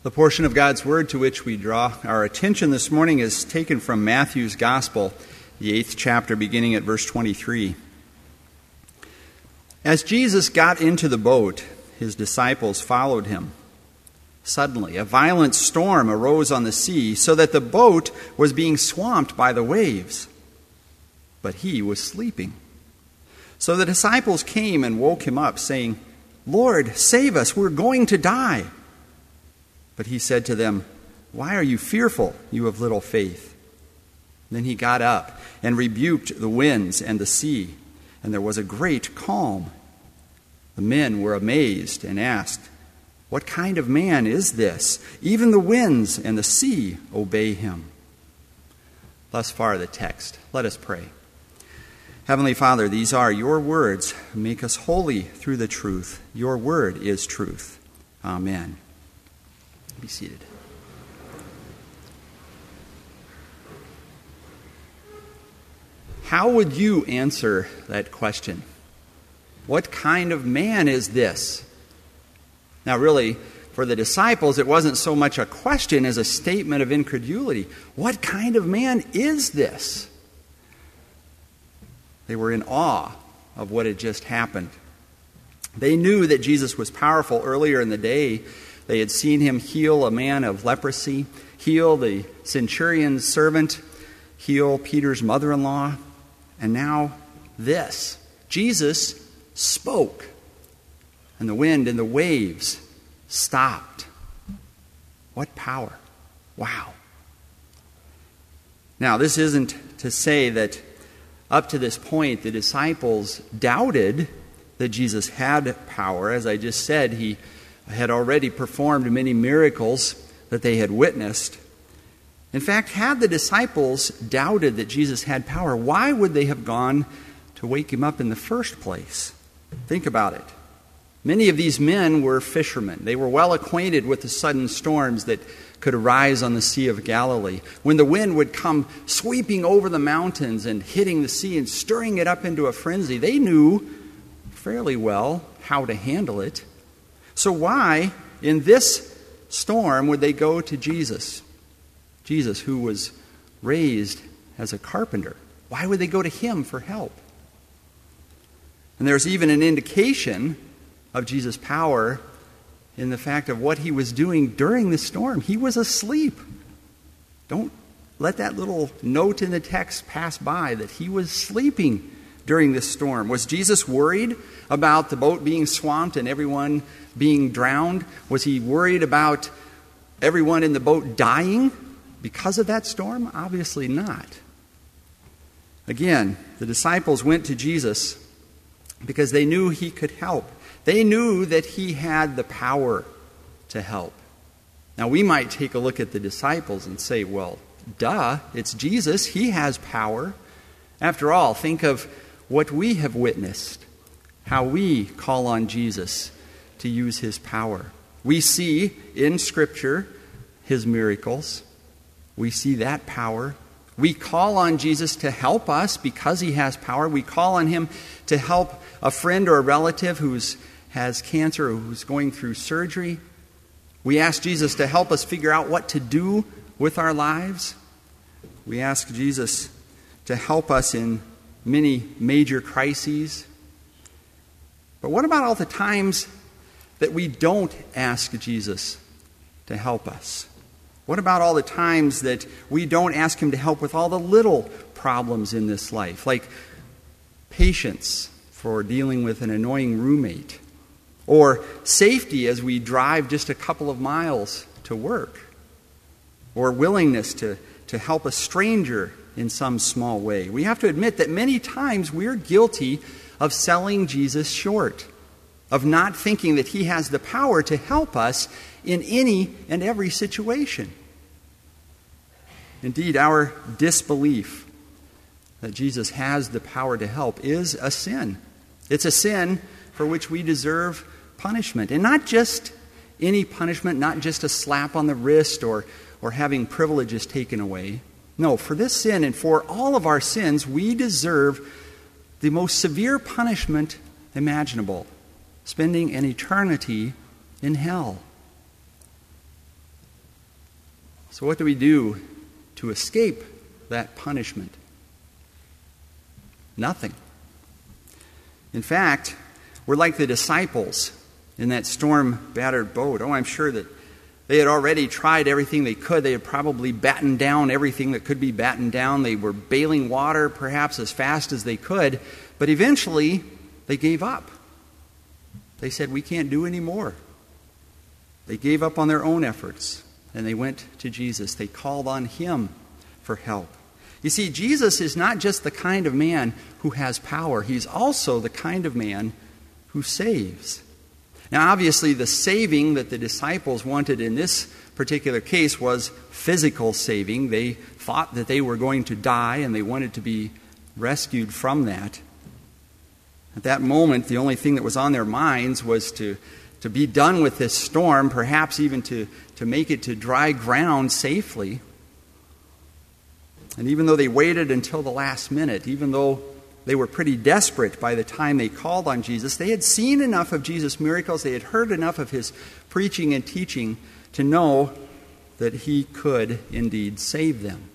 The portion of God's Word to which we draw our attention this morning is taken from Matthew's Gospel, the 8th chapter, beginning at verse 23. As Jesus got into the boat, his disciples followed him. Suddenly, a violent storm arose on the sea, so that the boat was being swamped by the waves. But he was sleeping. So the disciples came and woke him up, saying, "Lord, save us, we're going to die." But he said to them, "Why are you fearful, you of little faith?" Then he got up and rebuked the winds and the sea, and there was a great calm. The men were amazed and asked, "What kind of man is this? Even the winds and the sea obey him." Thus far the text. Let us pray. Heavenly Father, these are your words. Make us holy through the truth. Your word is truth. Amen. Be seated. How would you answer that question? What kind of man is this? Now, really, for the disciples, it wasn't so much a question as a statement of incredulity. What kind of man is this? They were in awe of what had just happened. They knew that Jesus was powerful earlier in the day. They had seen him heal a man of leprosy, heal the centurion's servant, heal Peter's mother-in-law, and now this. Jesus spoke, and the wind and the waves stopped. What power! Wow. Now, this isn't to say that up to this point the disciples doubted that Jesus had power. As I just said, he had already performed many miracles that they had witnessed. In fact, had the disciples doubted that Jesus had power, why would they have gone to wake him up in the first place? Think about it. Many of these men were fishermen. They were well acquainted with the sudden storms that could arise on the Sea of Galilee. When the wind would come sweeping over the mountains and hitting the sea and stirring it up into a frenzy, they knew fairly well how to handle it. So why, in this storm, would they go to Jesus? Jesus, who was raised as a carpenter. Why would they go to him for help? And there's even an indication of Jesus' power in the fact of what he was doing during the storm. He was asleep. Don't let that little note in the text pass by that he was sleeping during this storm. Was Jesus worried about the boat being swamped and everyone being drowned? Was he worried about everyone in the boat dying because of that storm? Obviously not. Again, the disciples went to Jesus because they knew he could help. They knew that he had the power to help. Now, we might take a look at the disciples and say, well, duh, it's Jesus. He has power. After all, think of what we have witnessed, how we call on Jesus to use his power. We see in Scripture his miracles. We see that power. We call on Jesus to help us because he has power. We call on him to help a friend or a relative who has cancer or who's going through surgery. We ask Jesus to help us figure out what to do with our lives. We ask Jesus to help us in many major crises. But what about all the times that we don't ask Jesus to help us? What about all the times that we don't ask him to help with all the little problems in this life, like patience for dealing with an annoying roommate, or safety as we drive just a couple of miles to work, or willingness to help a stranger in some small way? We have to admit that many times we're guilty of selling Jesus short, of not thinking that he has the power to help us in any and every situation. Indeed, our disbelief that Jesus has the power to help is a sin. It's a sin for which we deserve punishment. And not just any punishment, not just a slap on the wrist or having privileges taken away. No, for this sin and for all of our sins, we deserve the most severe punishment imaginable, spending an eternity in hell. So what do we do to escape that punishment? Nothing. In fact, we're like the disciples in that storm-battered boat. Oh, I'm sure that they had already tried everything they could. They had probably battened down everything that could be battened down. They were bailing water perhaps as fast as they could. But eventually, they gave up. They said, we can't do any more. They gave up on their own efforts, and they went to Jesus. They called on Him for help. You see, Jesus is not just the kind of man who has power. He's also the kind of man who saves. Now, obviously, the saving that the disciples wanted in this particular case was physical saving. They thought that they were going to die, and they wanted to be rescued from that. At that moment, the only thing that was on their minds was to be done with this storm, perhaps even to make it to dry ground safely. And even though they waited until the last minute, even though they were pretty desperate by the time they called on Jesus, they had seen enough of Jesus' miracles, they had heard enough of His preaching and teaching to know that He could indeed save them.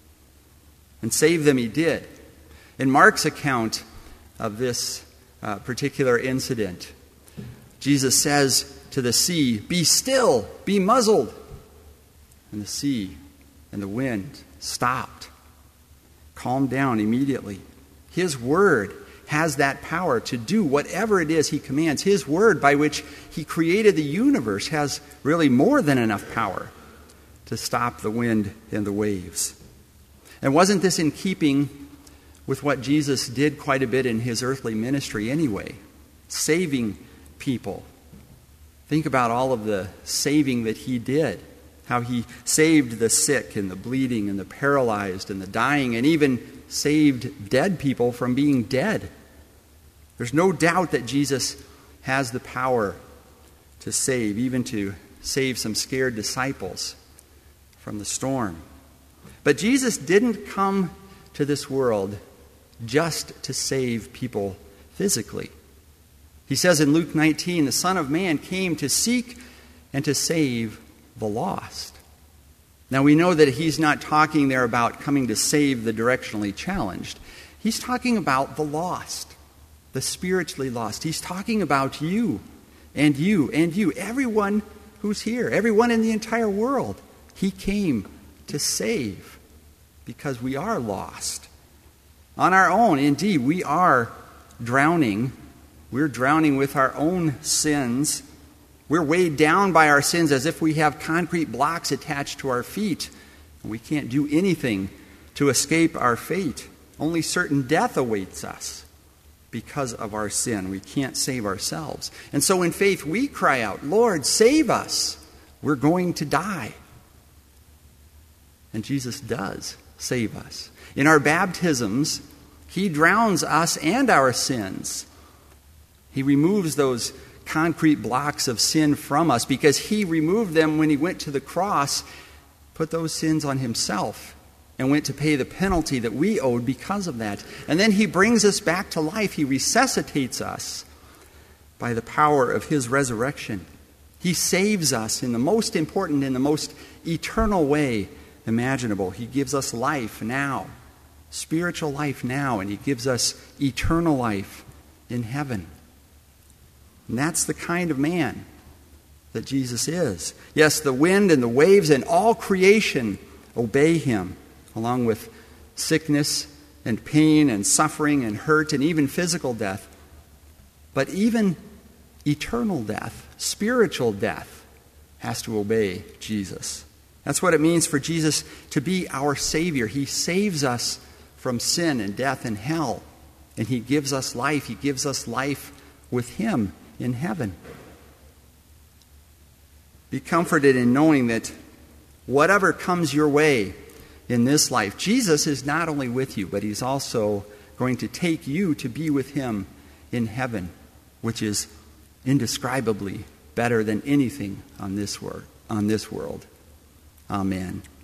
And save them He did. In Mark's account of this particular incident, Jesus says to the sea, "Be still, be muzzled." And the sea and the wind stopped, calmed down immediately. His word has that power to do whatever it is He commands. His word, by which He created the universe, has really more than enough power to stop the wind and the waves. And wasn't this in keeping with what Jesus did quite a bit in His earthly ministry anyway? Saving people. Think about all of the saving that He did. How He saved the sick and the bleeding and the paralyzed and the dying, and even saved dead people from being dead. There's no doubt that Jesus has the power to save, even to save some scared disciples from the storm. But Jesus didn't come to this world just to save people physically. He says in Luke 19, the Son of Man came to seek and to save the lost. Now we know that He's not talking there about coming to save the directionally challenged. He's talking about the lost, the spiritually lost. He's talking about you and you and you, everyone who's here, everyone in the entire world. He came to save because we are lost. On our own, indeed, we are drowning. We're drowning with our own sins. We're weighed down by our sins as if we have concrete blocks attached to our feet. And we can't do anything to escape our fate. Only certain death awaits us because of our sin. We can't save ourselves. And so in faith we cry out, "Lord, save us. We're going to die." And Jesus does save us. In our baptisms, He drowns us and our sins. He removes those concrete blocks of sin from us because He removed them when He went to the cross, put those sins on Himself, and went to pay the penalty that we owed because of that. And then He brings us back to life. He resuscitates us by the power of His resurrection. He saves us in the most important, in the most eternal way imaginable. He gives us life now, spiritual life now, and He gives us eternal life in heaven. And that's the kind of man that Jesus is. Yes, the wind and the waves and all creation obey Him, along with sickness and pain and suffering and hurt and even physical death. But even eternal death, spiritual death, has to obey Jesus. That's what it means for Jesus to be our Savior. He saves us from sin and death and hell. And He gives us life. He gives us life with Him in heaven. Be comforted in knowing that whatever comes your way in this life, Jesus is not only with you, but He's also going to take you to be with Him in heaven, which is indescribably better than anything on this world. Amen.